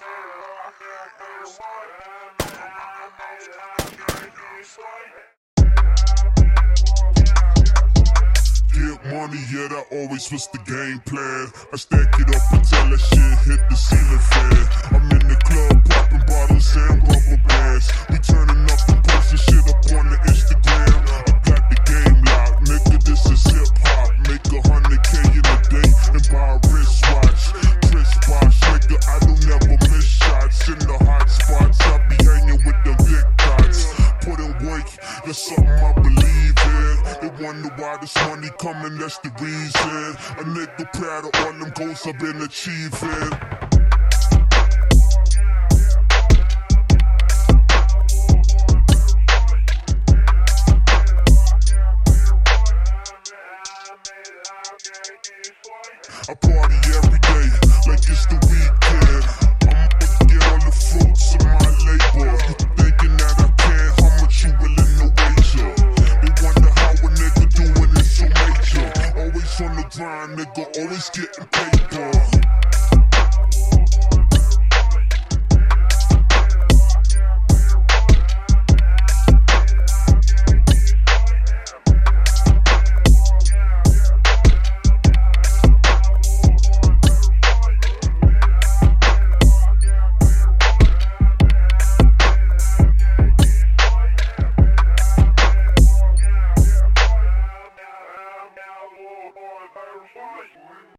Get money, yeah, that always was the game plan. I stack it up until that shit hit the ceiling fan. I'm in the club popping bottles and rubber bands. We turning up the post and shit up on the Instagram. I got the game locked, nigga, this is hip hop. Make 100K in a day and buy a wristwatch. Chris Bosh, nigga, I don't never miss shots. In the hot spots, I be hanging with the big dots. Put in work, that's something I believe in. They wonder why this money coming, that's the reason. A nigga proud of all them goals I've been achieving. I party every day, like it's the weekend. I'ma get all the fruits of my labor. You thinking that I can't, how much you willing to wager? They wonder how a nigga doing it so major. Always on the grind, nigga, always getting paper.